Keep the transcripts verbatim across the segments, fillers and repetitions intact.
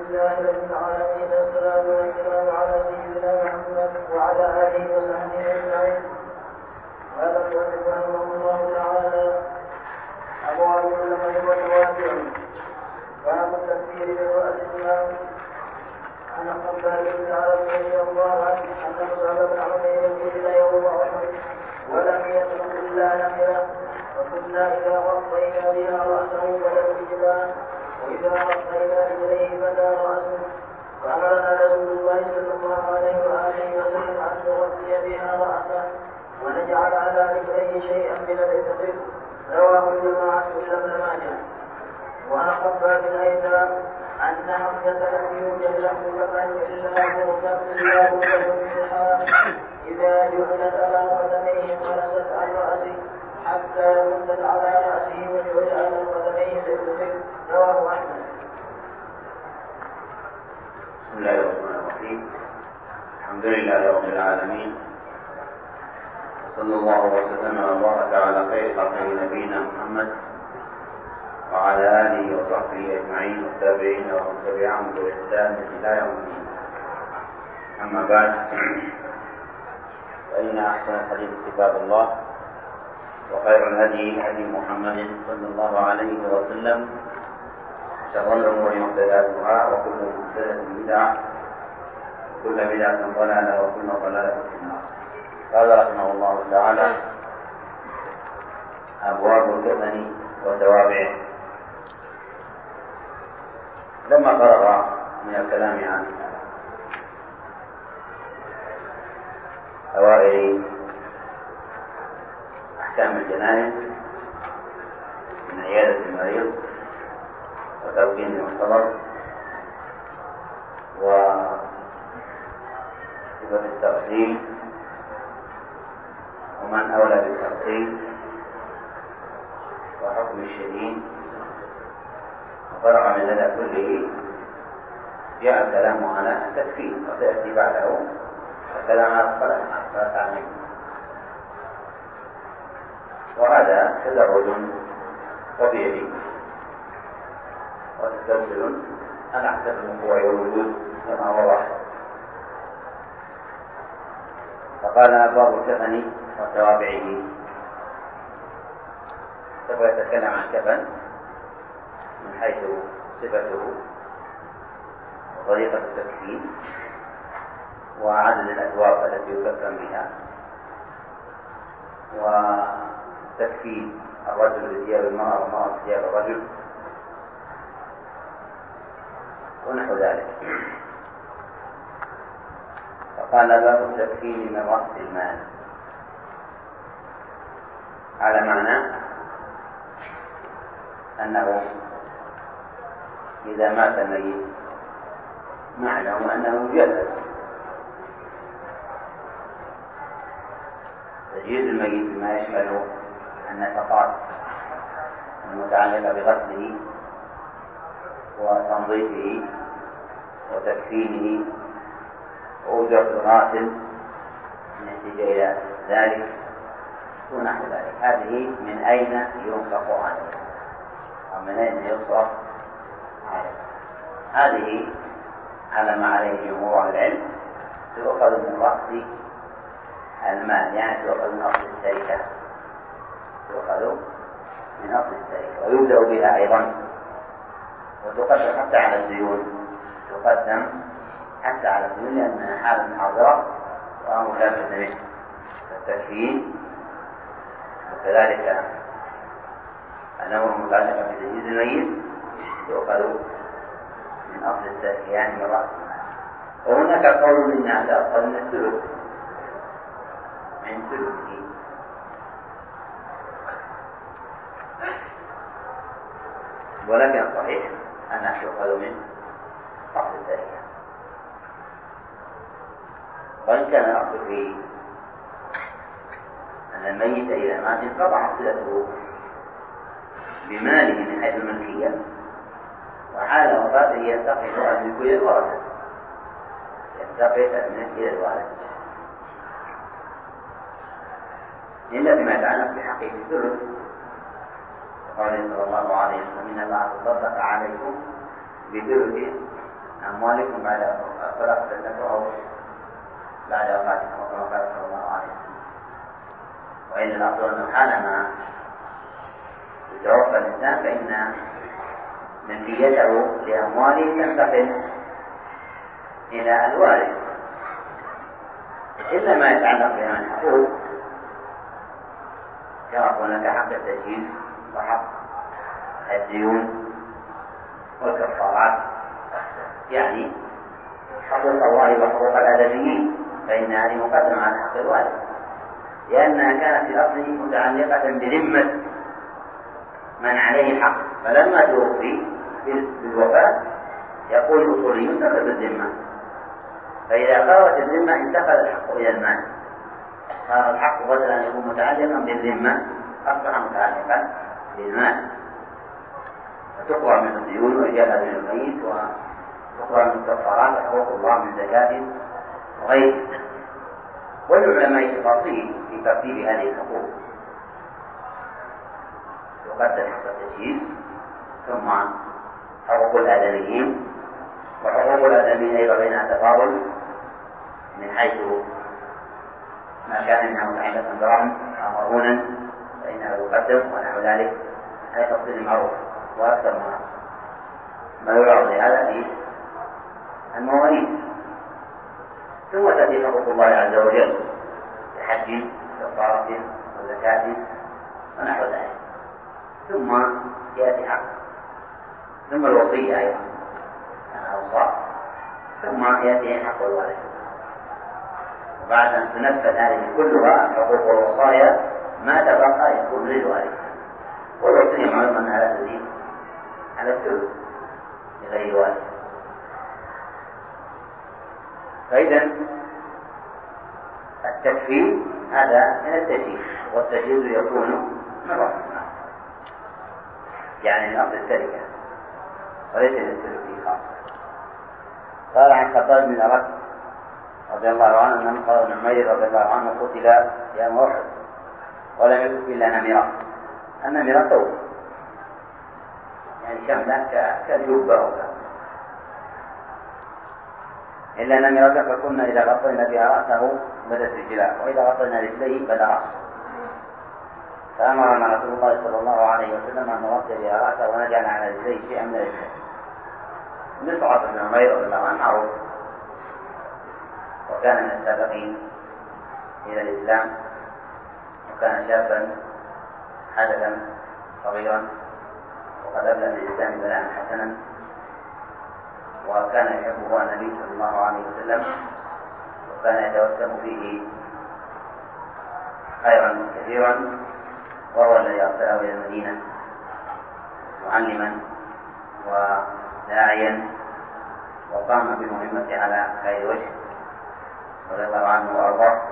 لله رب العالمين، والصلاة والسلام على سيدنا محمد وعلى آله وصحبه أجمعين. قال المؤلف رحمه الله تعالى: أبواب النمل والتواتر. باب التكفير برأس المال. عن خباب بن عرب رضي الله عنه أن مصعب بن عمير قتل يوم أحد ولم يترك إلا نمرة، وكنا إذا غطينا بها رأسه بدت رجلاه، وإذا غطينا رجليه بدا رأسه. فأمرنا رسول الله صلى الله عليه وآله وسلم أن نغطي بها رأسه ونجعل على رجليه شيئا من الإبط. رواه الجماعة إلا ابن ماجه. وعن خباب أيضا أن حمزة لم يوجد له كفن إلا بغضة إلا بغضة منها إذا جعلت على قدميه خرجت عن رأسه حتى مدت على رأسه وجعل على قدميه بالبخل. رواه أحمد. بسم الله الرحمن الرحيم. الحمد لله رب العالمين، وصلى الله وسلم وبارك على خير خلقه نبينا محمد وعلى آله وصحبه أجمعين والتابعين ومن تبعهم بإحسان إلى يوم الدين. أما بعد، فإن أحسن الحديث كتاب الله، وخير الهدي هدي محمد صلى الله عليه وسلم، شر الأمور محدثاتها، وكل محدثة بدعة، وكل بدعة ضلالة، وكل ضلالة في النار. قال رحمه الله تعالى: أبواب الكفن وتوابعه. لما فرغ من الكلام عن أوائل أحكام الجنائز من عيادة المريض وتلقين المحتضر وصفة التغسيل ومن أولى بالتغسيل وحكم الشهيد، وفرغ من هذا كله جاء الكلام على التكفير، وسيأتي بعده الكلام على الصلاة على الصلاة عليه. وهذا تدرج طبيعي وتسلسل على حسب الوقوع والوجود كما وضح. فقال: باب الكفن وتوابعه. سوف يتكلم عن الكفن من حيث صفته وطريقة التكفين وعدد الأثواب التي يكفن بها، وتكفين الرجل بثياب المرأة والمرأة بثياب الرجل ونحو ذلك. فقال: باب التكفين من رأس المال، على معنى أنه إذا مات الميت معناه أنه يجهز. تجهيز الميت بما يشمل النفقات المتعلقة بغسله وتنظيفه وتكفينه وأجرة الغاسل نتيجة إلى ذلك ونحو ذلك. هذه من أين ينفق عنه ومن أين يصرف عليه. هذه على ما عليه جمهور العلم تؤخذ من رأس المال، يعني تؤخذ من أصل التركة، تؤخذ من أصل التركة ويبدأ بها أيضا، وتقدم حتى على الديون، تقدم حتى على الديون لأنها حالة حاضرة وأمر لا بد منه. التكفين وكذلك الأمر المتعلق بتجهيز الميت تؤخذ من أصل التركة، يعني من رأس المال. وهناك قول إن هذا أقل من الثلث، من ثلثه. ولكن الصحيح أنها تؤخذ من أصل التركة. وإن كان الأصل فيه أن الميت إذا مات انقطعت صلته بماله من حيث الملكية، وحال وفاته ينتقل الملك إلى الورثة، ينتقل الملك إلى الوارث، إلا فيما يتعلق بحقه الثلث. قال صلى الله عليه وسلم: إن الله تصدق عليكم بثلث أموالكم بعد صدقة تدفعوا بعد وفاتكم كما قال صلى الله عليه وسلم. وإلا الأصل أنه حالما يتوفى الإنسان فإن ملكيته لأمواله تنتقل إلى الوارث إلا ما يتعلق بها من حقوق، كما قلنا كحق التجهيز وحق الديون والكفارات، يعني حقوق الله وحقوق الآدميين، فإن هذه مقدمة على حق الوارث، لأنها كانت في الأصل متعلقة بذمة من عليه حق، فلما توفي بالوفاة يقول الأصولي انتقل الذمة، فإذا خارت الذمة انتقل الحق إلى المال، صار الحق بدل أن يكون متعلقا بالذمة أصبح متعلقا بالمال، فتقرأ من الديون وإجابة من الميت وتقرأ من الكفارات وحقوق الله من زكاة وغيره. والعلماء تفاصيل في ترتيب هذه الحقوق، يقدم حق التجهيز ثم حقوق الآدميين، وحقوق الآدميين أيضا بينها تفاضل من حيث ما كان منها متعلقا برهن أو مرهونا فإنه يقدم ونحو ذلك، هذا تفصيل معروف وأكثر ما ما يعرض لهذا في المواريث. ثم تأتي حقوق الله عز وجل كحج كفارة وزكاة ونحو ذلك، ثم يأتي حق، ثم الوصية أيضا الأوصاف، ثم يأتي حق الوارث. وبعد أن تنفذ هذه كلها الحقوق والوصايا ما تبقى يكون للوارث، والوصية معلومة أنها لا تزيد على الثلث لغير وارث. فإذا التكفير هذا من التجهيز، والتجهيز يكون من رأس المال، يعني من أصل التركة وليس للتركة خاصة. قال عن خطاب بن الأرت رضي الله عنه أن مصعب بن عمير رضي الله عنه قتل يوم أحد ولم يكن إلا نمرة. النمرة ثوب يعني شملة كالجبة إلا نمرة، فكنا إذا غطينا بها رأسه بدت رجلاه، وإذا غطينا رجليه بدا رأسه، فأمرنا رسول الله صلى الله عليه وسلم أن نغطي بها رأسه ونجعل على رجليه شيئا من رجليه. مصعب بن عمير رضي الله عنه معروف، وكان من السابقين إلى الإسلام، وكان شابا حدثا صغيرا، وقد أبلغ الإسلام بلاء حسنا، وكان يحبه النبي صلى الله عليه وسلم، وكان يتوسم فيه خيرا كثيرا، وهو الذي أرسله إلى المدينة معلما وداعيا، وقام بالمهمة على خير وجه رضي الله عنه وأرضاه.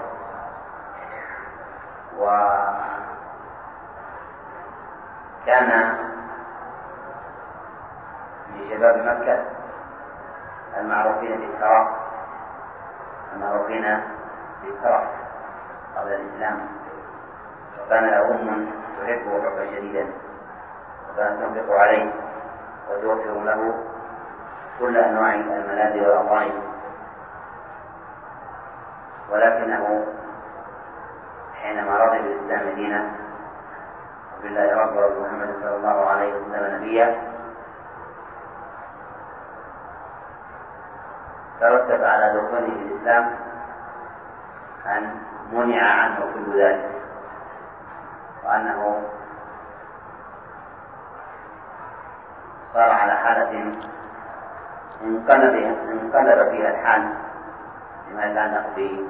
وكان من شباب مكة المعروفين بالكرم، المعروفين بالكرم قبل الإسلام، وكان له أم تحبه حبا شديدا، وكانت تنفق عليه وتوفر له كل أنواع الملاذ والأطعمة، ولكنه حينما رضي بالإسلام دينا وبالله ربا وبمحمد صلى الله عليه وسلم نبيا، ترتب على دخوله في الإسلام أن منع عنه كل ذلك، وأنه صار على حالة انقلب انقلب فيها الحال بما يتعلق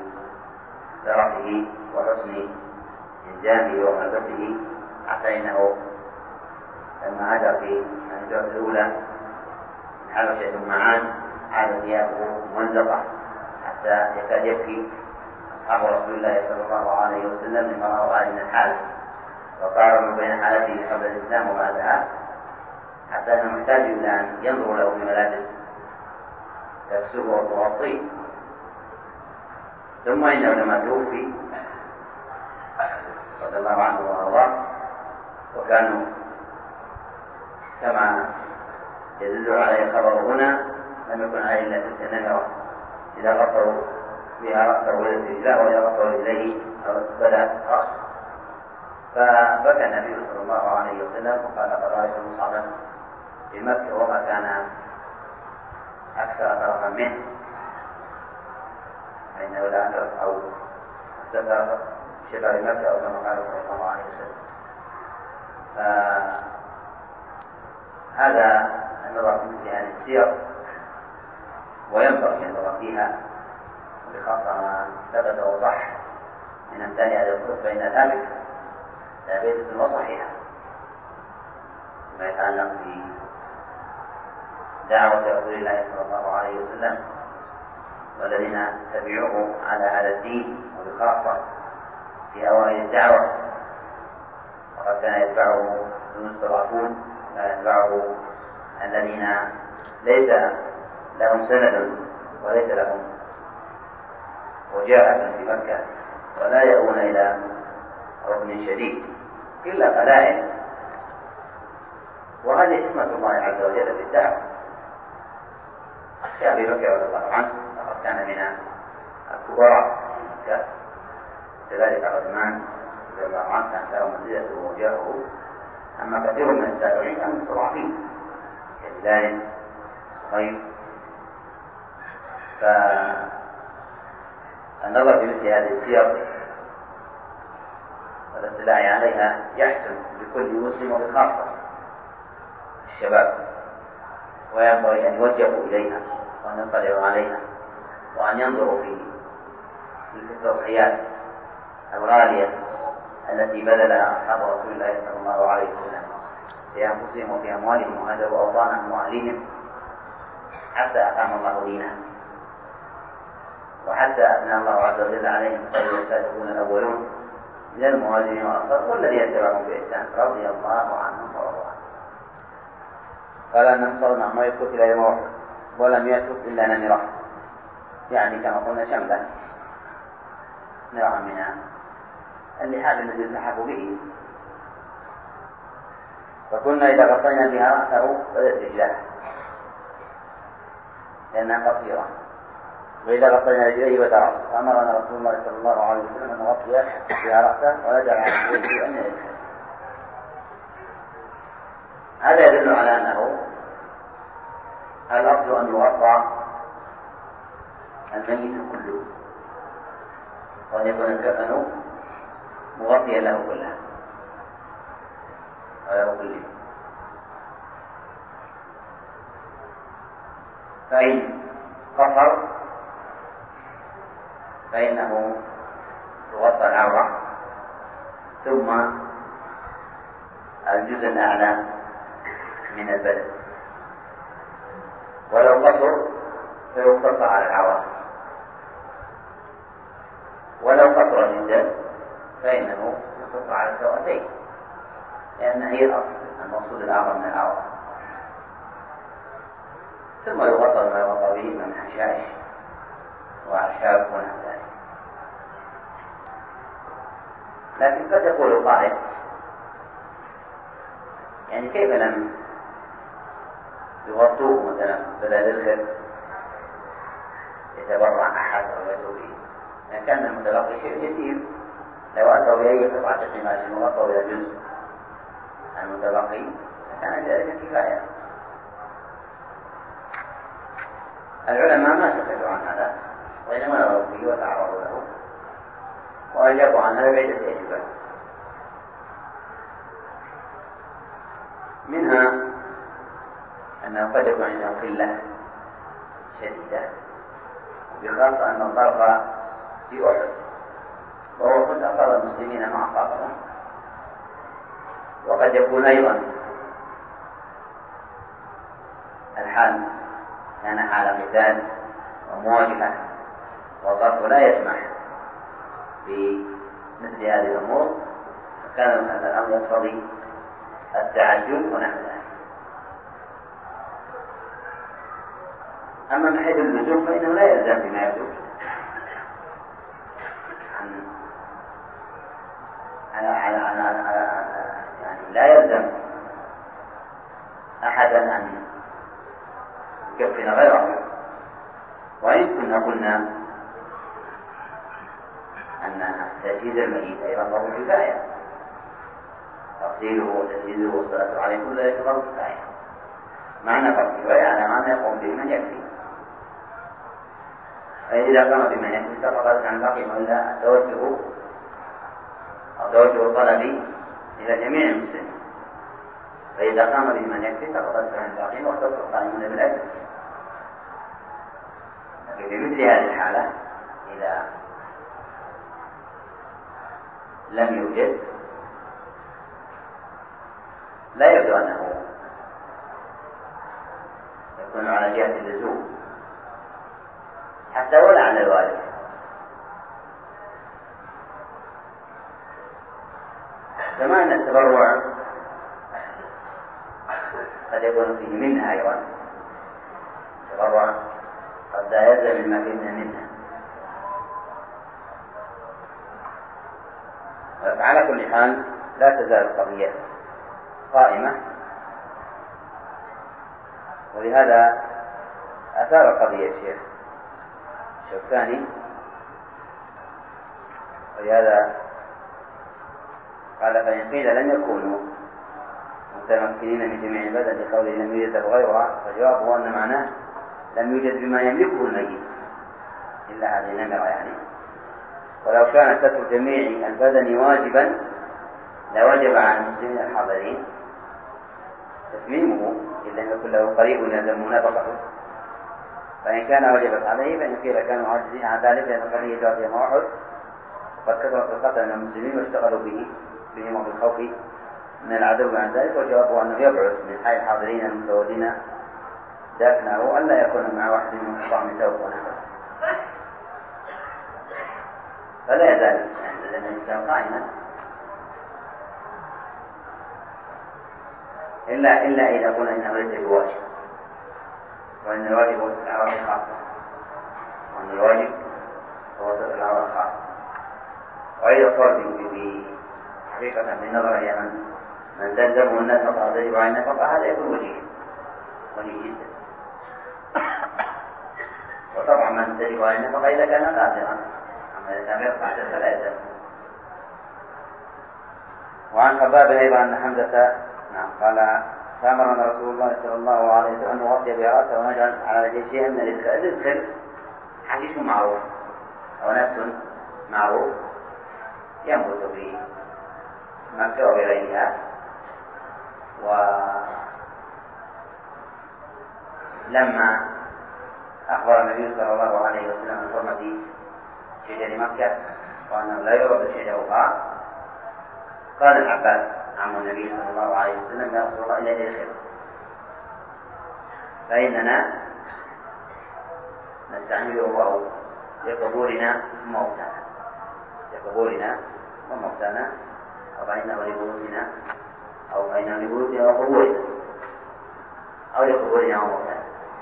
بشرفه وحسن إنجازه وملبسه، حتى إنه لما هاجر في الهجرة الأولى من حبشة ثم عاد عاد ثيابه ممزقة حتى يكاد يبكي أصحاب رسول الله صلى الله عليه وسلم لما رأوا هذه من الحال، وقارنوا بين حالته قبل الإسلام وبعدها، حتى أنه محتاج إلى أن ينظر له في ملابس تكسوه وتغطيه. ثم إنه لما توفي رضي الله عنه وأرضاه، وكانوا كما يدل عليه خبر هنا لم يكن عليه إلا تلك النمرة إذا غطوا بها رأسه وبدت رجلاه، وإذا غطوا رجليه بدا رأسه. فبكى النبي صلى الله عليه وسلم وقال لقد رأيت مصعبا بمكة وما كان أكثر طرفا منه، فإنه لا أثر أو استثار شباب مكة أو كما قال صلى الله عليه وسلم. فهذا النظر في مثل هذه السير، وينبغي النظر فيها بخاصة ما ثبت وصح من أمثال هذه القصة، فإن ثابت ثابتة وصحيحة ما يتعلق بدعوة رسول الله صلى الله عليه وسلم والذين تبعوه على هذا الدين، وبخاصة في أوائل الدعوة، وقد كان يتبعه المستضعفون ويتبعه الذين ليس لهم سند وليس لهم وجاهة في مكة ولا يأوون إلى ركن شديد إلا قلائل. وهذه حكمة الله عز وجل في الدعوة. كأبي بكر رضي الله عنه فقد كان من الكبراء مكة، كذلك عثمان رضي الله عنه كان له منزلته ووجاهه، أما كثير من السابقين كانوا مستضعفين كبلال صهيب. فالنظر في مثل هذه السير والاطلاع عليها يحسن لكل مسلم وبخاصة الشباب، وينبغي أن يوجهوا إليها وأن يطلعوا عليها وأن ينظروا في التضحيات الغالية التي بذلها أصحاب رسول الله صلى الله عليه وسلم في أنفسهم وفي أموالهم، وهاجروا أوطانهم وأهليهم حتى أقام الله دينه، وحتى أثنى الله عز وجل عليهم خير السابقون الأولون من المهاجرين والأنصار والذين اتبعهم بإحسان رضي الله عنهم ورضوا عنه. قال أنهم صلوا مع ما يترك إلى يوم أحد ولم يترك إلا نمرة، يعني كما قلنا شملة نوعا من اللحاف الذي يلتحف به. فكنا إذا غطينا بها رأسه بدت رجلاه لأنها قصيرة، وإذا غطينا رجليه بدا رأسه. فأمرنا رسول الله صلى الله عليه وسلم أن نغطي بها رأسه ونجعل على رجليه أن يدخل. هذا يدل على أنه الأصل أن يغطى الميت كله، وأن يكون الكفن مغطيا له كله وله كله. فإن قصر فإنه يغطى العورة ثم الجزء الأعلى من البدن، ولو قصر فيقتص على العورة، ولو قصر جدا فإنه يقتص على السوأتين، لأن هي الأصل المقصود الأعظم من العورة. ثم يغطى ما يغطى به من حشائش وأعشاب ونحو ذلك. لكن قد يقول قائل يعني كيف لم يغطوه مثلا بدل الخف يتبرع أحد أو يدعو به؟ يعني كان المتلقي شيء يسير، لو أتوا بأي قطعة قماش وغطوا بها جزء المتلقي كان ذلك كفاية. العلماء ما سكتوا عن هذا، وإنما نظروا فيه وتعرضوا له وأجابوا عن هذا بعدة أجوبة. منها أنه قد يكون عنده قلة شديدة، بخاصة أن الضرب في أحد، وأحد أصاب المسلمين ما أصابهم. وقد يكون أيضا الحال كان حال قتال ومواجهة، والضرب لا يسمح بمثل هذه الأمور، فكان الأمر يقتضي التعجل ونحو ذلك. أما من حيث اللزوم فإنه لا يلزم بما يجوز على على على على يعني لا يلزم أحدا أن يكفن غيره وإن كنا قلنا أن تجهيز الميت أيضا فرض كفاية، تغسيله وتجهيزه والصلاة عليه كل ذلك فرض كفاية. معنى فرض كفاية على معنى يقوم به من يكفي، فإذا قام بمن يكفي سقطت عن باقي، وإلا التوجه أو توجه الطلب إلى جميع المسلمين، فإذا قام بمن يكفي سقطت عن باقي واختص القائمون بالأجر. لكن في مثل هذه الحالة إذا لم يوجد لا يبدو أنه يكون على جهة اللزوم حتى ولا على الوالد، كما أن التبرع قد يكون فيه منها أيضا، التبرع قد لا يلزم المكن منها. على كل حال لا تزال القضية قائمة، ولهذا أثار القضية الشيخ الشوكاني، ولهذا قال فإن قيل لم يكونوا متمكنين من جميع البدن بقوله لم يوجد غيرها، فجوابه أن معناه لم يوجد بما يملكه الميت إلا هذه النمرة يعني. ولو كان ستر جميع البدن واجبا لوجب على المسلمين الحاضرين تتميمه إن لم يكن له قريب يلزم نفقته، فإن كان وجبت عليه فإن قيل كانوا عاجزين عن ذلك لأن القضية جاءت يوم أحد وقد كثرت القتل من المسلمين واشتغلوا به بهم وبالخوف من العدو عن ذلك، وجوابه أنه يبعث من حي الحاضرين المتولين دفنه ألا يكون مع واحد من طعم ثوب ونحوه. فلا يزال لأن الإسلام قائما إلا إلا إذا قلنا إنه ليس بواجب، وإن الواجب هو ستر العورة الخاصة، وأن الواجب هو ستر العورة الخاصة. وإذا قال بحقيقة بالنظر إلى من من تلزمه النفقة تجب على النفقة هذا يكون وجيه وجيه جدا. وطبعا من تجب على النفقة إذا كان قادرا، أما إذا كان غير قادر فلا يلزم. وعن خباب أيضا أن حمزة نعم قال فأمرنا رسول الله صلى الله عليه وسلم أن نغطي برأسه ونجعل على رجل شيئا من الرزق. الرزق حشيش معروف أو نفس معروف ينبت في مكة وغيرها، ولما أخبر النبي صلى الله عليه وسلم عن حرمة شجر مكة وأنه لا يعرض شجرها قال العباس عم النبي صلى الله عليه وسلم يا رسول الله إلى الخير فإننا نستعمله لقبورنا وموتانا لقبورنا وموتانا أو فإنه لبيوتنا أو فإنه لبيوتنا وقبورنا أو لقبورنا وموتانا.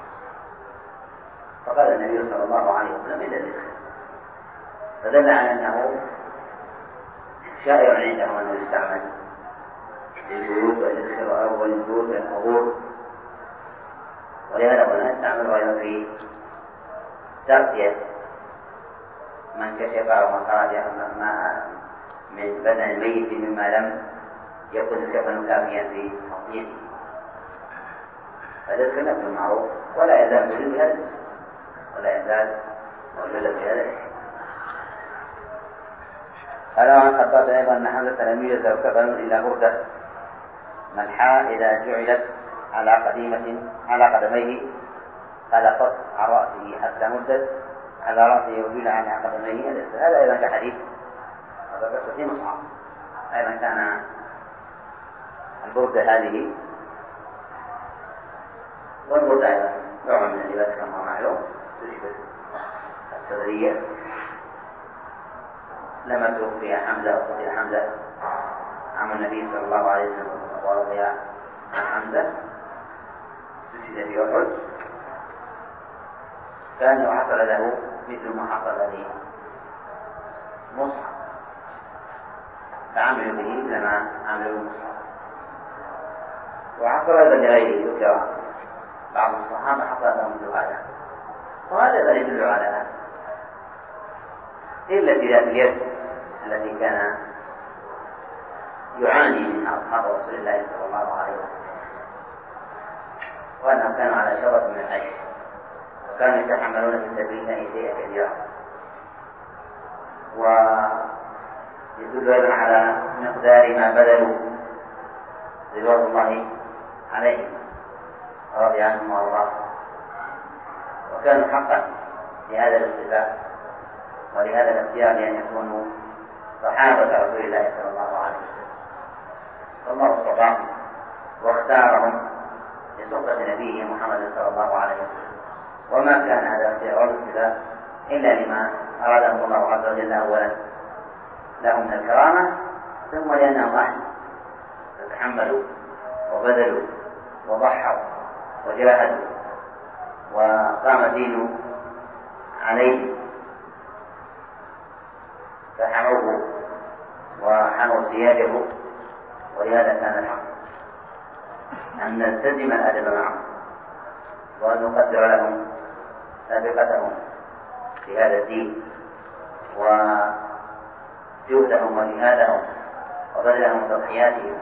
فقال النبي صلى الله عليه وسلم إلى الخير، فدل على أنه شائع عنده أنه يستعمل للبيوت والإذخر أو للبيوت والقبور، ولهذا قلنا نستعمل غيره في تغطية من كشف أو من خرج من بدن الميت مما لم يكن الكفن كافيا في تغطيته، فالإذخر نفس معروف ولا يزال موجود بهذا الاسم ولا يزال موجودا بهذا الاسم. قال عن خباب أيضا أن حمزة لم يوجد له كفن إلا بردة ملحاء إذا جعلت على قديمة على قدميه خلصت عن رأسه حتى مدت على رأسه وجعل على قدميه. هذا أيضا كحديث هذا قصة في مصعب أيضا كان البردة هذه، والبردة أيضا نوع من اللباس كما معلوم تشبه السدرية، لما توفي حمزة وقتل حمزة عم النبي صلى الله عليه وسلم ورضي عن حمزة استشهد في أحد كأنه حصل له مثل ما حصل لمصعب فعملوا به لما عملوا مصعب. وحصل أيضا لغيره ذكر بعض الصحابة حصل لهم مثل هذا وهذا لا يدل على هذا إلا في ذات اليد التي كان يعاني منها أصحاب رسول الله صلى الله عليه وسلم، وأنهم كانوا على شرف من العيش وكانوا يتحملون في سبيل الله شيئا كثيرا. ويدل أيضا على مقدار ما بذلوا رضوان الله عليهم ورضي عنهم وارضاهم، وكانوا حقا لهذا الاصطفاء ولهذا الاختيار لأن يكونوا صحابة رسول الله صلى الله عليه وسلم. فالله اصطفاهم واختارهم لصحبة نبيه محمد صلى الله عليه وسلم، وما كان هذا الاختيار والاصطفاء إلا لما أراده الله عز وجل أولا لهم من الكرامة، ثم لأنهم أهل تحملوا وبذلوا وضحوا وجاهدوا وقام الدين عليهم فحموه وحموا سياجه. ولهذا كان الحق أن نلتزم الأدب معهم وأن نقدر لهم سابقتهم في هذا الدين وجهدهم وجهادهم وبذلهم وتضحياتهم.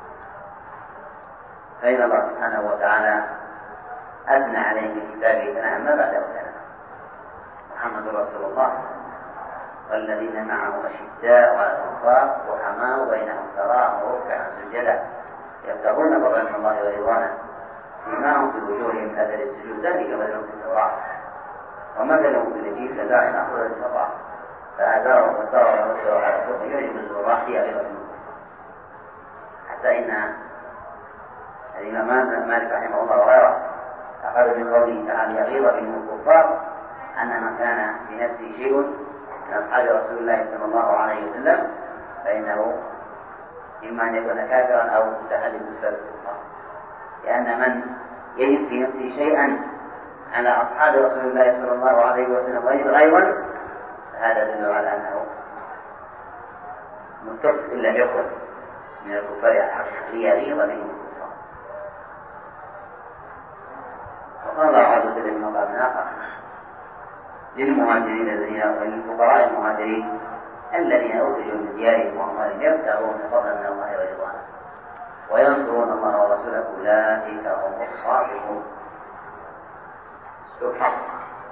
فإن الله سبحانه وتعالى أثنى عليه في كتابه ثناء ما بعده ثناء. محمد رسول الله والذين معه أشداء على الكفار رحماء بينهم تراهم ركعا سجدا يبتغون فضلا من الله ورضوانه سيماهم في وجوههم من أثر السجود ذلك مثلهم في التوراة ومثلهم في الإنجيل كزارع أخرج الفقع فآزاره فاستوى ومسه على سوقه يعجب الزراع في أغيظ منه. حتى إن الإمام مالك رحمه الله وغيره أخذ من قوله تعالى يغيظ بهم الكفار أن من كان في نفسه شيء من أصحاب رسول الله صلى الله عليه وسلم فإنه إما أن يكون كافرا أو متحدث بصفات الكفار، لأن من يجد في نفسه شيئا على أصحاب رسول الله صلى الله عليه وسلم ويجد غيظا فهذا يدل على أنه متصف إلا يكن من الكفار الحق ليغيظ بهم الكفار. وقال الله عز وجل في مقام آخر للمهاجرين الذين وللفقراء المهاجرين الذين أخرجوا من ديارهم وأموالهم يبتغون فضلا من الله ورضوانه وينصرون الله ورسوله أولئك هم الصادقون. سبحان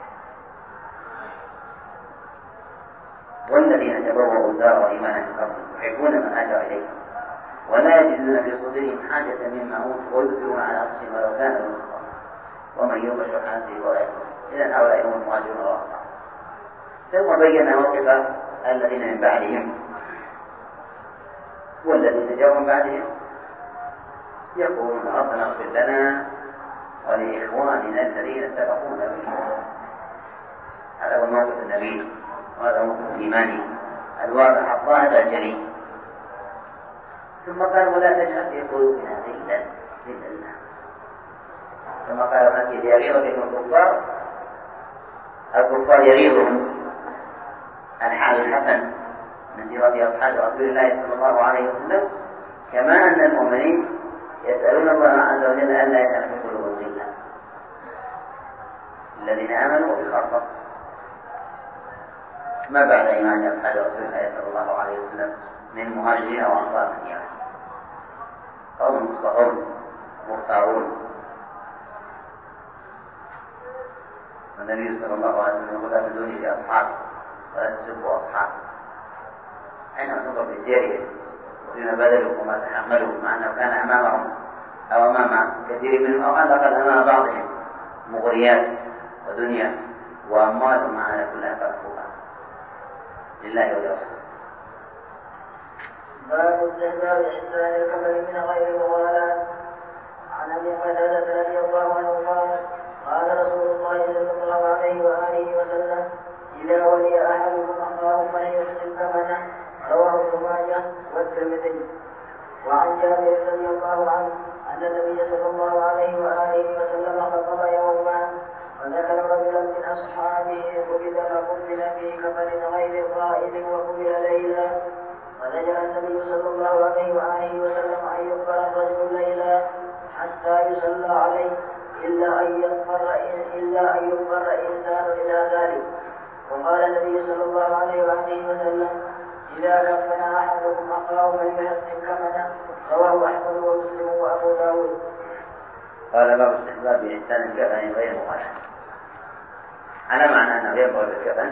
والذين تبوأوا الدار وإيمانا من قبلهم يحبون من هاجر إليهم ولا يجدون في صدورهم حاجة مما أوتوا ويؤثرون على أنفسهم ولو كان لهم خصاصة ومن يوق شح نفسه فلا يضر. إذن هؤلاء هم المهاجرون والأنصار. ثم بين موقف الذين من بعدهم والذين جاءوا من بعدهم يقولون ربنا اغفر لنا ولإخواننا الذين سبقونا بالإيمان. هذا هو موقف النبي وهذا هو موقف الإيماني الواضح الظاهر الجلي. ثم قال ولا تجعل في قلوبنا غلا لله. ثم قال من يغيظ بهم الكفار الكفار يغيظهم الحال الحسن من سيرة أصحاب رسول الله صلى الله عليه وسلم، كما أن المؤمنين يسألون الله عز وجل ألا يجعل في قلوبهم غلا الذين آمنوا وبخاصة ما بعد إيمان أصحاب رسول الله صلى الله عليه وسلم من مهاجرين وأنصار مدينة قوم مصطفون مختارون. والنبي صلى الله عليه وسلم يقول لا تدوني في أصحابي ولا تسبوا أصحابي. حينما تنظر في سيرهم وفيما بذلوا وما تحملوا مع أنه كان أمامهم أو أمام كثير منهم أو على الأقل أمام بعضهم مغريات ودنيا وأموال معنا كلها تركوها لله ولرسوله. باب استحباب إحسان الكفر من غير مغالاة. عن أبي قتادة رضي الله عنه قال قال رسول الله صلى الله عليه وآله وسلم إذا ولي أحدكم أخاه فليحسن ثمنه. رواه ابن ماجه والترمذي. وعن جابر رضي الله عنه أن النبي صلى الله عليه وآله وسلم خطب يوما فذكر رجلا من أصحابه قتل فقتل في كفن غير قائل وقبل ليلا فنجى النبي صلى الله عليه وآله وسلم أن يقبل الرجل ليلا حتى يصلى عليه إلا أن يضطر إلا أن يضطر إنسان إلى ذلك. وقال النبي صلى الله عليه وآله وسلم: إذا كفن أحدكم أخاه فليحسن كفنه. رواه أحمد ومسلم وأبو داود. قال باب استحباب إحسان الكفن غير مغالاه. على معنى أنه ينبغي بالكفن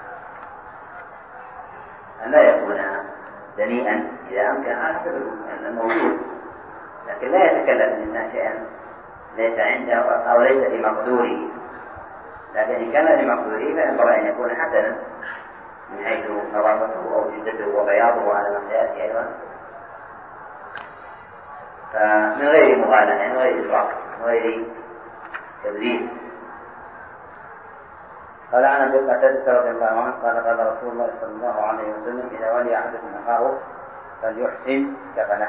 أن لا يكون دنيئا إذا أمكن على حسب الموجود، لكن لا يتكلف الإنسان شيئا ليس عنده أو ليس في مقدوره، لكن إن كان في مقدوره فينبغي أن يكون حسنا من حيث نظافته أو جدته وبياضه على ما سيأتي أيضا، فمن غير مغالاة يعني من غير إسراف من غير تبذير. قال عن ابي قتادة رضي الله عنه قال قال رسول الله صلى الله عليه وسلم: إذا ولي أحدكم أخاه فليحسن كفنه.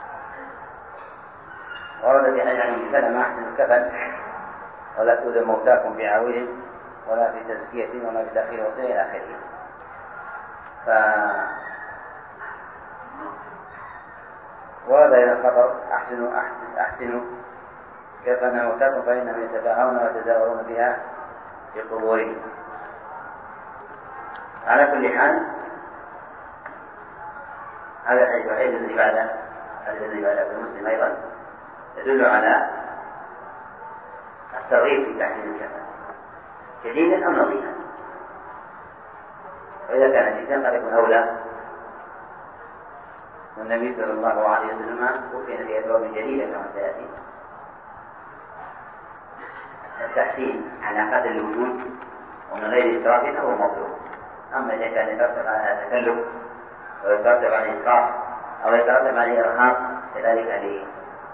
ورد في حديث عن ابي سلمة: أحسن الكفن ولا تؤذوا موتاكم بعويهم ولا في تزكية ولا في تأخير وصية إلى آخره. ف ورد إلى الخبر: أحسنوا أحسنوا كفن موتاكم فإنهم يتباهون ويتزاورون بها في قبورهم. على كل حال هذا الحديث الوحيد الذي بعده الحديث الذي بعده في مسلم أيضا يدل على الترغيب في تحسين الكفن جديدا أو نظيفا، وإذا كان جديدا قد يكون أولى. والنبي صلى الله عليه وسلم كفن في أثواب جديدة كما سيأتي. التحسين على قدر الوجود ومن غير إسراف هو مطلوب. أما إذا كان يترتب على تكلف ويترتب على إسراف أو يترتب على إرهاق كذلك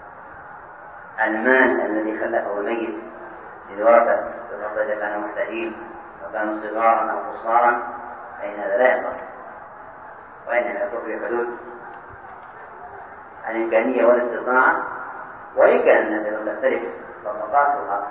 المال الذي خلفه الميت للورثة بالرغم إذا كانوا محتاجين وكانوا صغارا أو قصارا فإن هذا لا ينبغي، وإنما يكون في حدود الإمكانية والاستطاعة، وإن كان الناس تختلف طبقاتها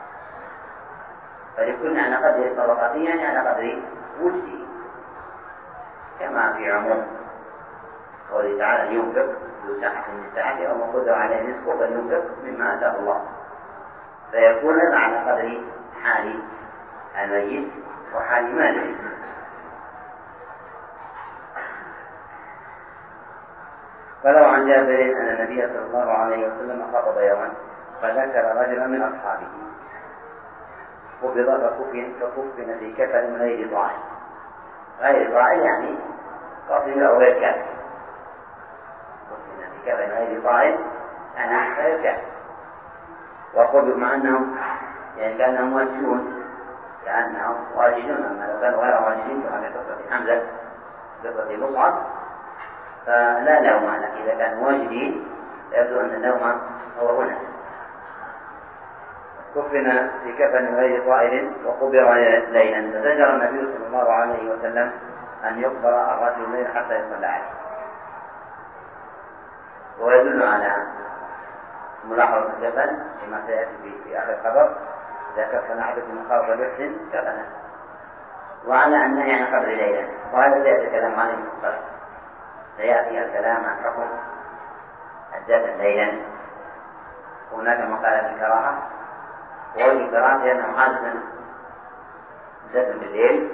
فليكون على قدر الطبقات يعني على قدر وجهه، كما في عموم قوله تعالى: ينفق ذو سعة من سعته ومن قدر عليه رزقه فلينفق مما آتاه الله، فيكون هذا على قدر حال الميت وحال ماله. فلو عن جابر أن النبي صلى الله عليه وسلم خطب يوما فذكر رجلا من أصحابه قبض فكفن فكفن في كفن غير ضائع. غير ضائع يعني قصير أو غير كافٍ. كفن في كفن غير ضائع يعني غير كافٍ. وقبض مع أنهم يعني كأنهم واجدون كأنهم واجدون، أما لو كانوا غير واجدين كما في قصة حمزة قصة مصعب فلا لوم، لكن إذا كانوا واجدين يبدو أن اللوم هو هنا. كفن في كفن غير طائل وقبر ليلا، فزجر النبي صلى الله عليه وسلم أن يقبر الرجل الليل حتى يصلى عليه. ويدل على ملاحظة الكفن كما سيأتي في آخر الخبر: إذا كفن أحدكم أخاه فليحسن كفنه، وعلى النهي عن قبر ليلا. وهذا سيأتي الكلام عنه في الصلاة، سيأتي الكلام عن حكم الدفن ليلا. هناك مقالة في الكراهة، والكراهة لأنه عادة الدفن بالليل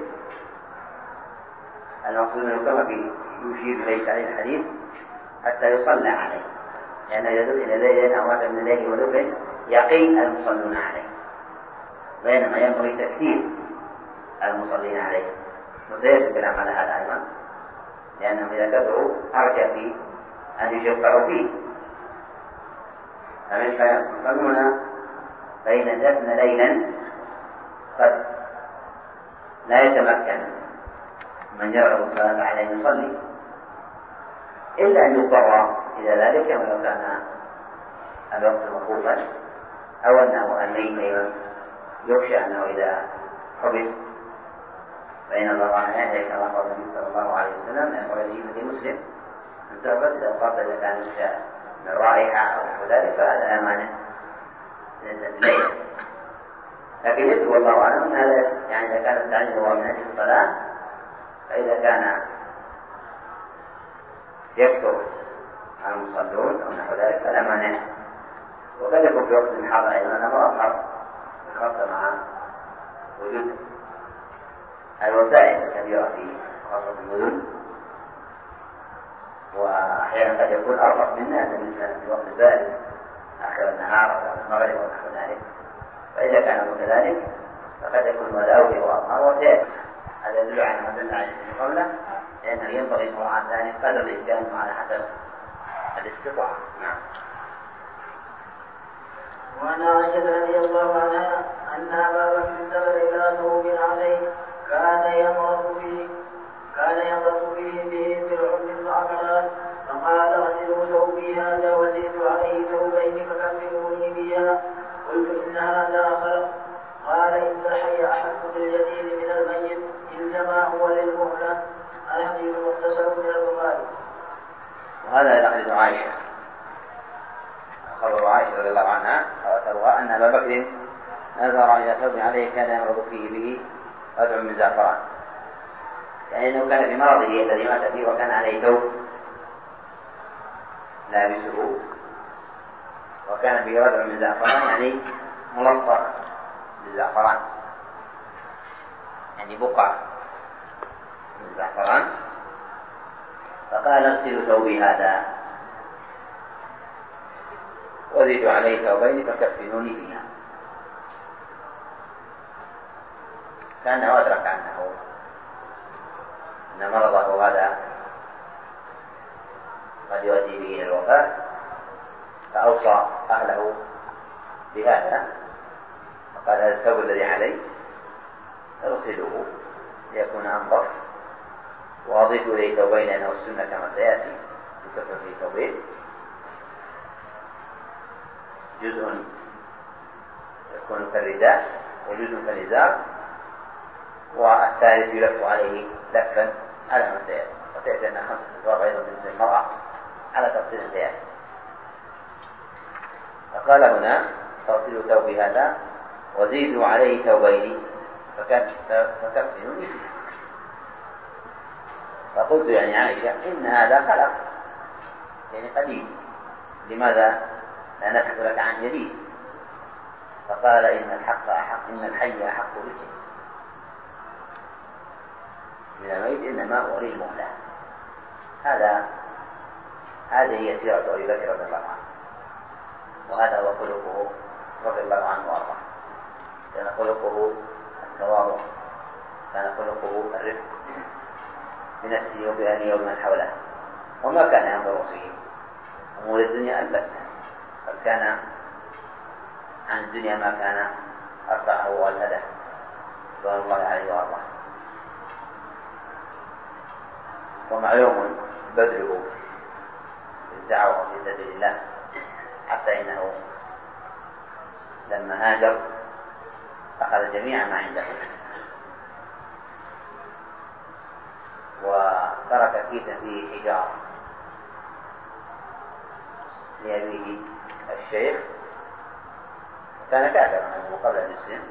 المقصود منه كما في يشير إليه تعليل الحديث حتى يصلى عليه، لأنه إذا دفن ليلا أو مات من الليل ودفن يقي المصلون عليه، بينما ينبغي تكثير المصلين عليه. وسيأتي الكلام على هذا أيضا، لأنهم إذا كثروا أرجى في أن يشفعوا فيه. فمن بين دفن ليلا قد لا يتمكن من يرغب الصلاة عليه يصلي إلا أن يضطر إلى ذلك، كما لو كان الوقت موقوفا أو أنه الميت أيضا يخشى أنه إذا حبس فإن ضرعناه كما قال النبي صلى الله عليه وسلم لأن قال في مسلم أن تحبس إذا قاس إذا كان يخشى من رائحة أو نحو ذلك فهذا لا مانع الليل. لكن يدعو الله أعلم أن هذا يعني إذا كان التعليم هو من أجل الصلاة، فإذا كان يكثر المصلون أو نحو ذلك فلا مانع. وقد يكون في وقت الحر أيضا أمر أظهر كثيرة في خاصة المدن، وأحيانا قد يكون أرفق من الناس في الوقت البارد آخر النهار أو المغرب أو نحو ذلك. فإذا كان هو كذلك فقد يكون مداوي وأطهار وسيأتي. هذا يدل على ما دل عليه في قوله، لأنه ينبغي مراعاة ذلك قدر الإمكان على حسب الاستطاعة. نعم. وعن عائشة رضي الله عنها أن أبا بكر انتظر إلى ثوب عليه كان يمرض فيه كان يمرض فيه به بالعمر الزعفران، فقال اغسلوا ثوبي هذا وزيدوا عليه ثوبين فكفنوني بها. قلت إن هذا خلق. قال إن الحي أحق بالجديد من الميت، إنما هو للمهلة. الحديث مختصر من البخاري. وهذا حديث عائشة، خبر عائشة رضي الله عنها وأثرها أن أبا بكر نظر إلى ثوب عليه كان يمرض فيه به ردع من زعفران، يعني أنه كان في مرضه الذي مات فيه وكان عليه ثوب لابسه وكان فيه ردع من زعفران، يعني ملطخ بالزعفران، يعني بقع من الزعفران. فقال اغسلوا ثوبي هذا وزيدوا عليه ثوبين فكفنوني فيها. كأنه أدرك عنه أن مرضه هذا قد يؤدي به إلى الوفاة، فأوصى أهله بهذا، فقال هذا الثوب الذي عليه اغسلوه ليكون أنظف، وأضيفوا إليه ثوبين لأنه السنة كما سيأتي يكفر فيه ثوبين، جزء يكون كالرداء وجزء كالإزار، والثالث يلف عليه لفا على ما سيأتي. وسيأتي أن خمسة أثواب أيضا بالنسبة للمرأة على تفصيل سيأتي. فقال هنا فاغسلوا ثوبي هذا وزيدوا عليه ثوبين فكفنوني فيه. فقلت يعني عائشة إن هذا خلق، يعني قديم، لماذا لا نبحث لك عن جديد؟ فقال إن الحق أحق إن الحي أحق بالجديد من الميت، إنما هو للمهلة. هذا هذه هي سيرة أبي بكر رضي الله عنه، وهذا هو خلقه رضي الله عنه وأرضاه. كان خلقه التواضع، كان خلقه الرفق بنفسه وبأهله ومن حوله، وما كان ينظر في أمور الدنيا البتة، بل كان عن الدنيا ما كان أرفعه وأسده رضوان الله عليه وأرضاه. ومعلوم بذله في الدعوة في سبيل الله، حتى إنه لما هاجر أخذ جميع ما عنده وترك كيسا فيه حجارة لأبيه الشيخ، كان كافرا قبل أن يسلم.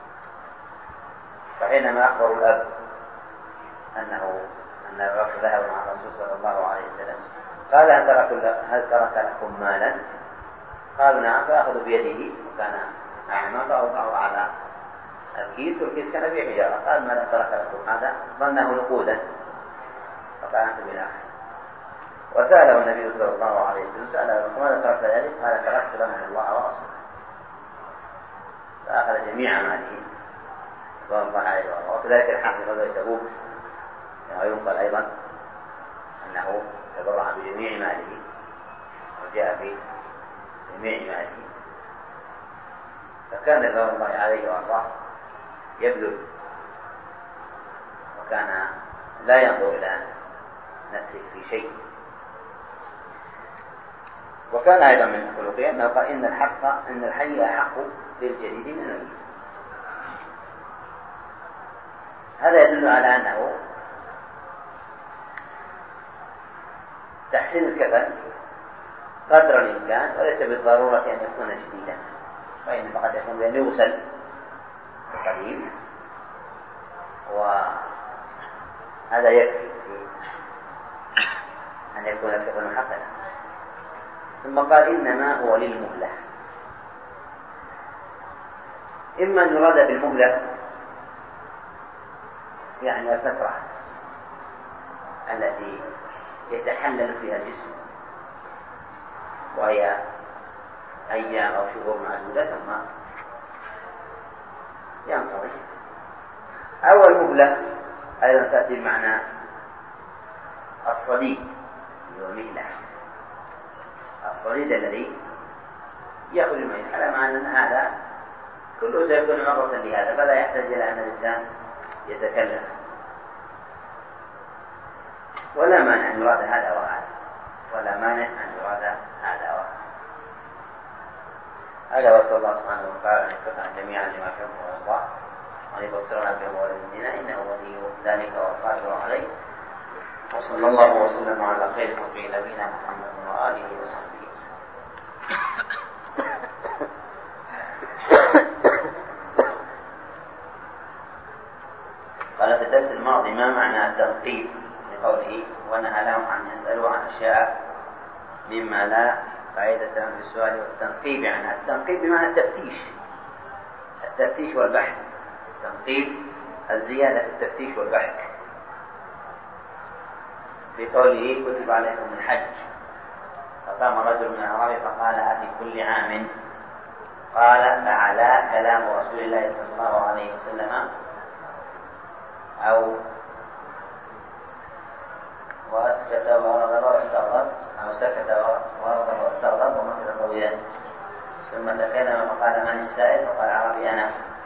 فحينما أخبروا الأب أنه أن أبا بكر ذهب مع الرسول صلى الله عليه وسلم قال هل ترك هل ترك لكم مالا؟ قالوا نعم. فأخذوا بيده وكان أعمى فأوضعوا على الكيس، والكيس كان فيه حجارة. قال ما لم ترك لكم هذا؟ ظنه نقودا، فقال أنتم بالآخر. وسأله النبي صلى الله عليه وسلم سأله ماذا ترك ذلك؟ قال تركت لهم الله ورسوله. فأخذ جميع ماله رضوان الله عليه وسلم. وكذلك الحق في غزوة تبوك كما ينقل أيضا أنه تبرع بجميع ماله وجاء بجميع ماله. فكان رضوان الله عليه وأرضاه يبذل، وكان لا ينظر إلى نفسه في شيء. وكان أيضا من خلقه أنه قال إن الحق إن الحي أحق بالجديد من الميت. هذا يدل على أنه تحسين الكفن قدر الإمكان، وليس بالضرورة أن يكون جديدا، فإنما قد يكون بأن يغسل القديم، وهذا يكفي أن يكون الكفن حسنا. ثم قال إنما هو للمهلة. إما أن يراد بالمهلة يعني الفترة التي يتحلل فيها الجسم وهي أيام أو شهور معدودة ثم ينقضي. أول مهلة أيضا تأتي بمعنى الصديد والمهلة. الصديد الذي يأخذ الميت على معنى أن هذا كله سيكون مرة لهذا، فلا يحتاج إلى أن الإنسان يتكلم، ولا مانع أن يراد هذا وهذا، ولا مانع أن يراد هذا وهذا. هذا وصلى الله سبحانه وتعالى أن يوفقنا جميعا لما يحبه ويرضاه، وأن يبصرنا بأمور ديننا، إنه ولي ذلك والقادر عليه. وصلى الله وسلم على خير خلقه نبينا محمد وآله وصحبه وسلم. قال في الدرس الماضي: ما معنى التنقيب لقوله ونهى لهم أن يسألوا عن أشياء مما لا فائدة في السؤال والتنقيب؟ يعني التنقيب بمعنى التفتيش، التفتيش والبحث. التنقيب الزيادة في التفتيش والبحث. في قوله: كتب عليكم الحج، فقام رجل من الأعراب فقال: أفي كل عام؟ قال: فعلى كلام رسول الله صلى الله عليه وسلم، أو وأسكت وغضب واستغرب، أو سكت وغضب واستغرب ومكث طويلا، ثم تكلم فقال: من السائل؟ فقال: عربي أنا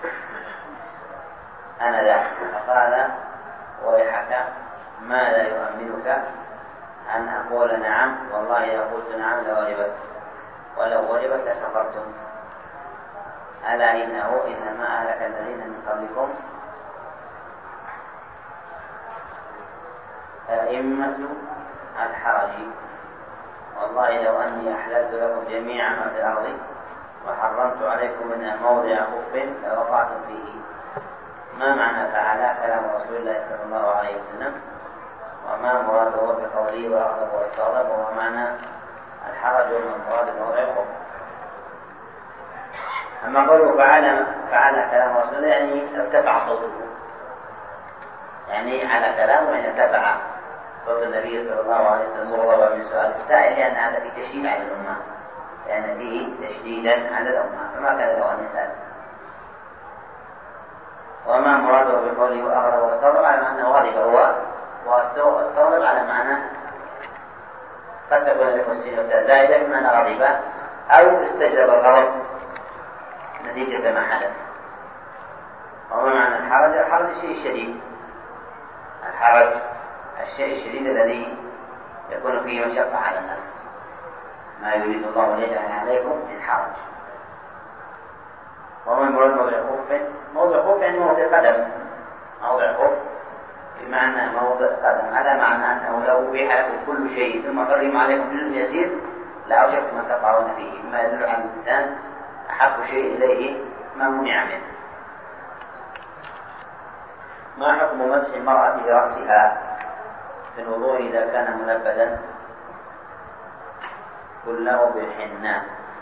أنا ذا. فقال: ويحك، ماذا يؤمنك أن أقول نعم؟ والله إذا قلت نعم لوجبت، ولو وجبت لكفرتم. ألا إنه إنما أهلك الذين من قبلكم أئمة الحرج، والله لو أني أحللت لكم جميع ما في الأرض وحرمت عليكم منها موضع خف لوقعتم فيه. ما معنى فعلى كلام رسول الله صلى الله عليه وسلم؟ وما مراده بقوله وأغضب واستغضب؟ وما معنى الحرج وما مراد موضع الخف؟ أما قوله فعلى فعلى كلام رسول الله يعني ارتفع صوته، يعني على كلامه يعني ارتفع صوت النبي صلى الله عليه وسلم مغضبا من سؤال السائل، لأن هذا فيه تشديد على الأمة، لأن فيه تشديدا على الأمة، فما كان له أن يسأل. وما مراده بقوله وأغضب واستغضب على معنى غضب هو، واستغضب على معنى قد تكون المسلمة زائدة بمعنى غضب أو استجلب الغضب نتيجة ما حدث. وما معنى الحرج؟ الحرج الشيء الشديد، الحرج الشيء الشديد الذي يكون فيه مشقة على الناس، ما يريد الله أن يجعل عليكم من حرج. وما المراد موضع خف؟ موضع خف يعني موضع قدم، موضع خف بمعنى موضع قدم، على معنى أنه لو أبيح لكم كل شيء ثم حرم عليكم جزء يسير لأوشكتم أن تقعون فيه، مما يدل على الإنسان أحب شيء إليه ما منع منه. ما حكم مسح المرأة برأسها في الوضوء إذا كان منبدا كله بالحناء؟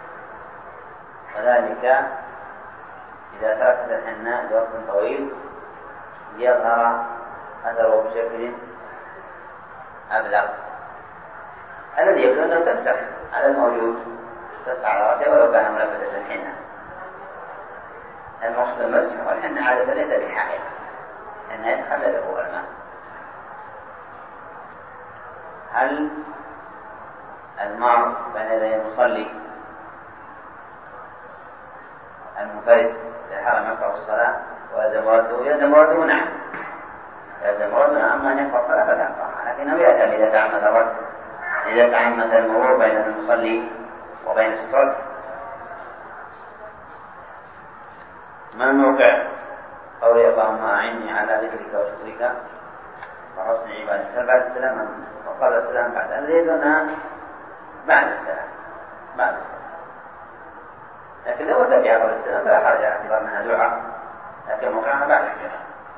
وذلك إذا تركت الحناء لوقت طويل يظهر أثره بشكل أبلغ. الذي يبدو أنه تمسح على الموجود، تمسح على رأسه ولو كان منبدا بالحناء. المقصود المسح والحناء عادة ليس بحائل، أن يدخل له الماء. هل المار بين يدي المصلي المنفرد في حال يقرأ الصلاة ويلزم رده؟ يلزم رده نعم، يلزم رده. أما أن يقرأ الصلاة فلا يقرأ، لكنه يأتم إذا تعمد الرد، إذا تعمد المرور بين المصلي وبين سترته. ما الموقع قولي اللهم أعني على ذكرك وشكرك وحسن عبادتك بعد السلام وقبل السلام بعد؟ الذي يدنا بعد السلام، بعد السلام. لكن لو تبع قبل السلام فلا حرج، اعتبار انها دعاء، لكن موقعها بعد السلام.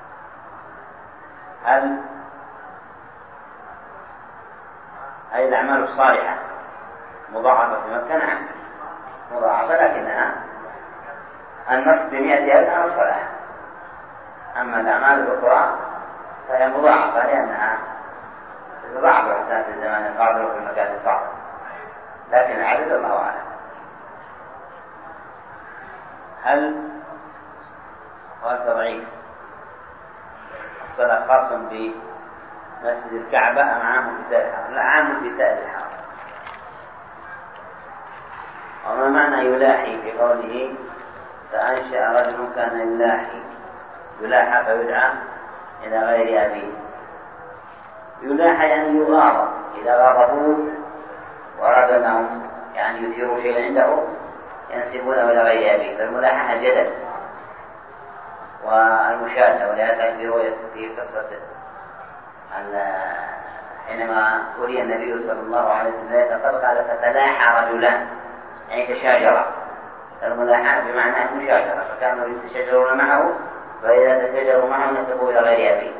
هل هذه الأعمال الصالحة مضاعفة في مكة؟ نعم مضاعفة، لكنها النص بمئة ألف على الصلاة. أما الأعمال الأخرى فهي مضاعفة لأنها تتضاعف الحسنات في الزمان الفاضل وفي المكان الفاضل، لكن العدد الله أعلم. هل هذا ضعيف الصلاة خاص بمسجد الكعبة أم عام في سائر الحرم؟ لا، عام في سائر الحرم. وما معنى يلاحي في قوله فأنشأ رجل كان يلاحي؟ يلاحى فيدعى إلى غير أبيه. يلاحى يعني يغاضب، إذا غاضبوه وأراد أنهم يعني يثيروا شيئا عنده ينسبونه إلى غير أبيه، فالملاحة الجدل والمشاهدة. ولهذا في رؤية في قصة حينما ولي النبي صلى الله عليه وسلم قال فتلاحى رجلان يعني تشاجرا. الملاحة بمعنى المشاجرة، فكانوا يتشاجرون معه، فإذا تشاجروا معه نسبوا إلى غير أبيه.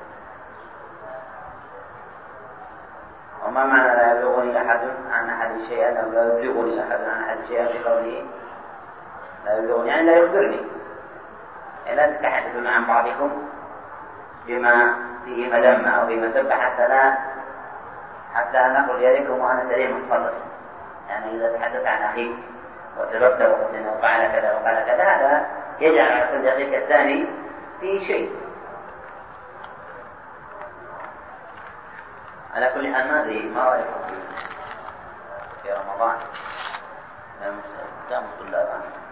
وما معنى لا يبلغني أحد عن أحد شيئا أو لا يبلغني أحد عن أحد شيئا في قوله لا يبلغني يعني لا يخبرني، يعني لا تتحدثون عن بعضكم بما فيه مذمة أو فيه مسبة حتى لا حتى أن أخرج إليكم وأنا سليم الصدر. يعني إذا تحدث عن أخيك وسببته وقلت أنه فعل كذا وقال كذا، هذا يجعل على صدر أخيك الثاني فيه شيء. على كل حال ما أدري ما رأيكم في رمضان؟ كم طلاب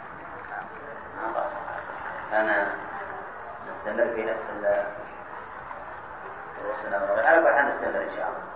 أنا نستمر في نفس دروسنا على كل حال نستمر إن شاء الله.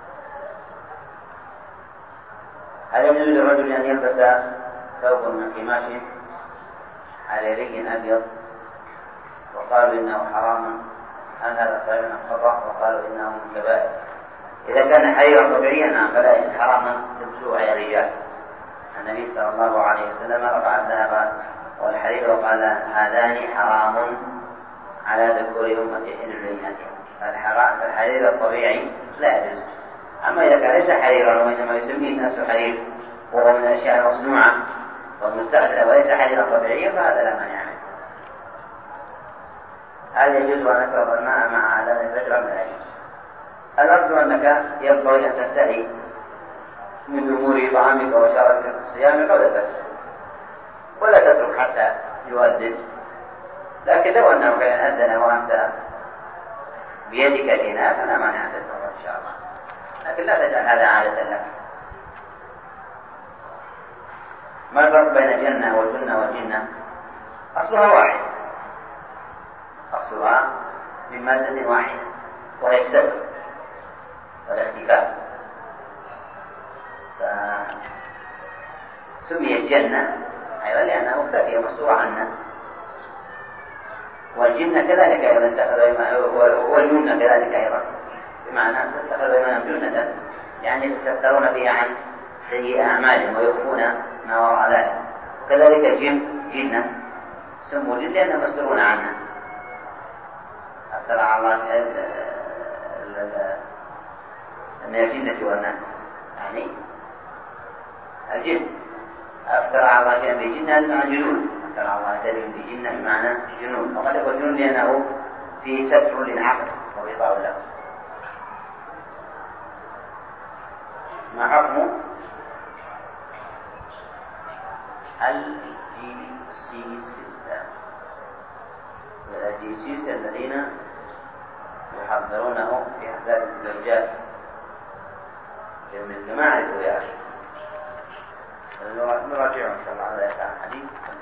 هل يجوز للرجل أن يلبس ثوب من قماش حريري أبيض وقالوا إنه حرام؟ هل هذا صحيح خطأ وقالوا إنه من الكبائر؟ إذا كان حريرا طبيعيا نعم فلا يجوز حراما لبسوه على الرجال. النبي صلى الله عليه وسلم رفع الذهب والحرير وقال هذان حرام على ذكور أمتي حل بيناتهم. فالحرير الطبيعي لا يجوز. أما إذا كان ليس حريرا وإنما يسميه الناس حرير وهو من الأشياء المصنوعة والمستعملة وليس حريرا طبيعيا فهذا لا مانع منه. هل يجوز أن نشرب الماء مع أذان الفجر أم لا يجوز؟ الأصل أنك ينبغي أن تنتهي من أمور طعامك وشرابك في الصيام قبل الفجر ولا تترك حتى يؤذن. لكن لو أنه فعلا أذن وأنت بيدك الإناء فلا مانع أن تشرب إن شاء الله، لكن لا تجعل هذا عادة لك. ما الفرق بين جنة وجنة وجنة؟ أصلها واحد، أصلها من مادة واحدة وهي الستر والاختفاء. فسميت جنة أيضا لأنها مختفية مستورة عنا، والجنة كذلك أيضا، والجنة كذلك أيضا بمعنى اتخذوا أيمانهم جنة يعني يتسترون فيها عن سيئ أعمالهم ويخفون ما وراء ذلك. كذلك الجن جنة سموا جن لأنهم مستورون عنها. أفترى على الله من الجنة والناس يعني الجن. أفترى على الله كلمة بجنة بمعنى جنون، أفترى على الله كلمة بجنة بمعنى جنون، وقد يكون جنون لأنه في ستر للعقل وإضاء له. ما حكمه الجيسيس في الإسلام؟ الجيسيس الذين يحضرونه في حفلات الزوجات من ما أعرفه يا أخي، نراجعه إن شاء الله هذا يسعى الحديث.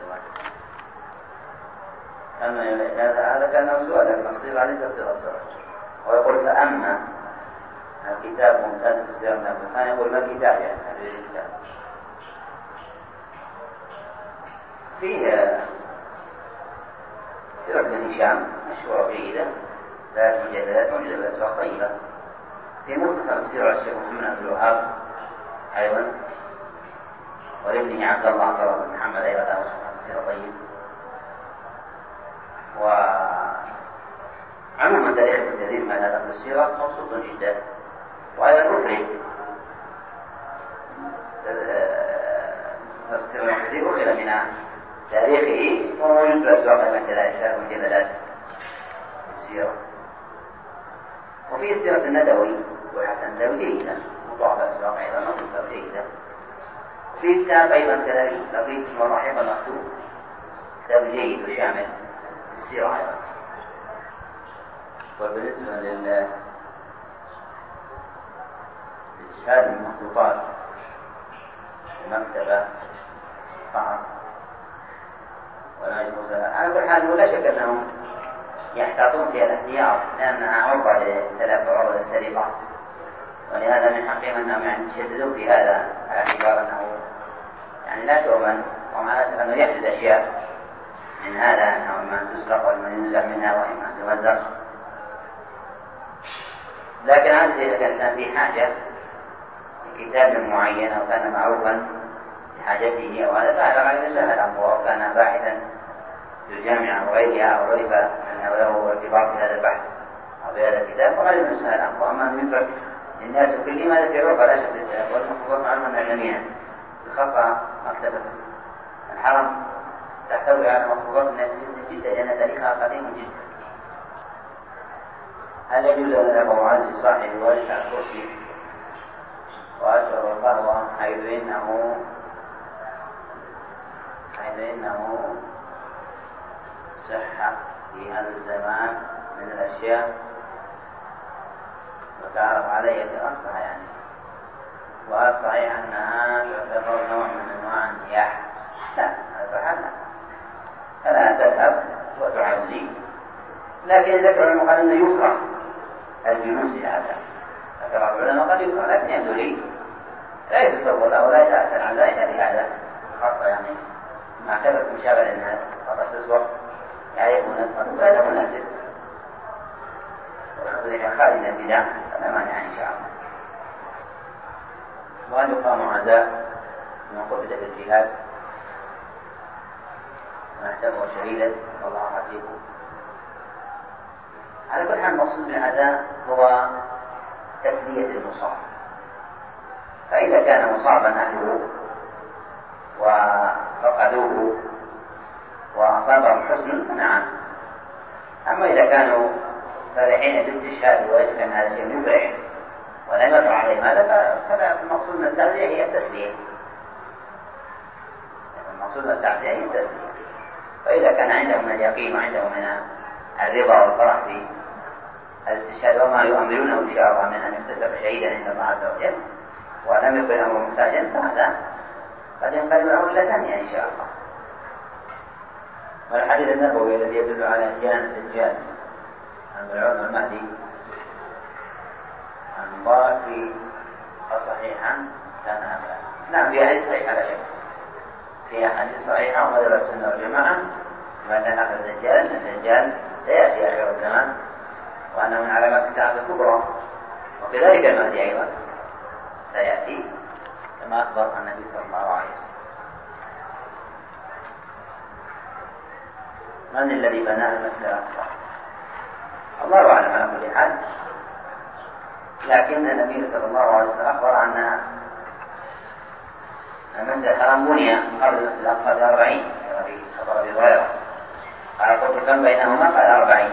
هذا كان سؤال لكن الصيغة ليست صيغة سؤال. ويقول فأما الكتاب ممتاز في السيرة من أبو الخان، يقول ما الكتاب يعني هذا الكتاب فيه سيرة بن هشام مشهورة جيدة ذات مجلدات موجودة بالأسواق طيبة. في مختصر السيرة الشيخ محمد عبد الوهاب أيضا، ولابنه عبد الله عبد الله بن محمد أيضا له السيرة طيب. وعموما تاريخ ابن كثير ما هذا السيرة مبسوط جدا. وأيضا مفرد السيرة ابن كثير أخذ من تاريخه وموجود في الأسواق أيضا كذلك ثلاث مجلدات السيرة. وفي سيرة الندوي وحسنته جيدا، وضعف الأسواق أيضا نظيفة جيدا. في كتاب أيضا كذلك لطيف اسمه الرحيق المكتوب، كتاب جيد وشامل في السيرة أيضا. وبالنسبة للاستفادة من المخطوطات المكتبة صعب ولا يجوز لها. على كل حال ولا شك أنهم يحتاطون فيها الاحتياط لأنها عرضة لتلف عرض السرقة، ولهذا من حقهم أنهم يعني يشددون في هذا على اعتبار أنه يعني لا تؤمن، ومع الأسف أنه يحدث أشياء من هذا، أنه إما أن تسرق وإما أن ينزع منها وإما أن تمزق. لكن عادة إذا كان الإنسان في حاجة لكتاب معين أو كان معروفا بحاجته أو هذا فهذا غير سهل الأمر، أو كان باحثا في الجامعة أو غيرها أو عرف أنه له ارتباط بهذا البحث أو بهذا الكتاب فغالبا سهل الأمر. أما أن يترك للناس كل ماذا في عرضة لا شك للكتاب، والمخطوطات معلومة أنها ثمينة، خاصة مكتبة الحرم تحتوي على مخطوطات نفسية جدا لأن تاريخها قديم جدا. هل يجوز أن يذهب معزز صاحب ويجلس على الكرسي وأشرب القهوة حيث إنه حيث إنه صحة في هذا الزمان من الأشياء وتعرف عليه في أصبح يعني، وهل صحيح أنها تعتبر نوع من أنواع النياحة؟ لا، هذا حل فلا تذهب وتعزيه، لكن ذكر العلماء قال أنه يكره الجلوس للعزاء. ذكر العلماء قال يكره، لكن يبدو لي لا يتصور له ولا يتأتى العزاء إلا بهذا، خاصة يعني مع كثرة مشاغل الناس قد تصبح يعرف الناس قد هذا مناسب، وخاصة خالد من البدع فلا مانع إن شاء الله. وهل يقام عزاء من قتل في الجهاد ونحسبه شهيدا والله حسيبه؟ على كل حال المقصود بالعزاء هو تسلية المصاب، فإذا كان مصابا أهله وفقدوه وأصابهم حزن فنعم. أما إذا كانوا فرحين باستشهاد ويجب أن هذا شيء يفرح ولم يطرح عليهم هذا فلا، المقصود من التعزية هي التسلية، المقصود من التعزية هي التسلية. فإذا كان عندهم من اليقين وعندهم من الرضا والفرح في الاستشهاد وما يؤملونه إن شاء الله من أن يكتسب شهيدا عند الله عز وجل ولم يكن أمره محتاجا فهذا قد ينقلب الأمر إلى ثانية إن شاء الله. والحديث النبوي الذي يدل على اتيان الدجال عن العلم المهدي عن الله في صحيحا كان أملا؟ نعم، في أحاديث صحيحة لا شك، في أحاديث صحيحة ومدرسة السنة والجماعة ما تناقض الدجال أن الدجال سيأتي آخر الزمان وأنه من علامات الساعة الكبرى، وكذلك المهدي أيضا سيأتي كما أخبر النبي صلى الله عليه وسلم. من الذي بنى المسجد الأقصى؟ الله أعلم على كل حال، لكن النبي صلى الله عليه وسلم أخبر أن المسجد الحرام بني قبل المسجد الأقصى بأربعين كما في خبر أبي هريرة، قال قلت كم بينهما؟ قال أربعين.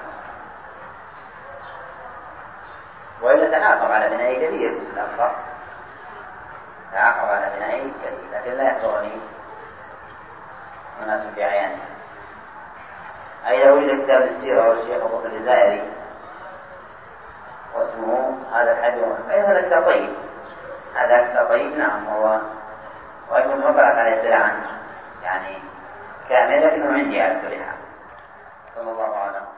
وإلا تعاقب على بناء كبير المسجد الأقصى، تعاقب على بناء كبير، لكن لا يحضرني مناسب بعيانه. أيضا وجد كتاب السيرة والشيخ أبو بكر الجزائري واسمه هذا الحديث، أيضا هذا كتاب طيب، هذا كتاب طيب نعم، هو ويكون مقرأ على اطلاع عنه يعني كامل، لكنه عندي على كل حال. صلى الله عليه وسلم.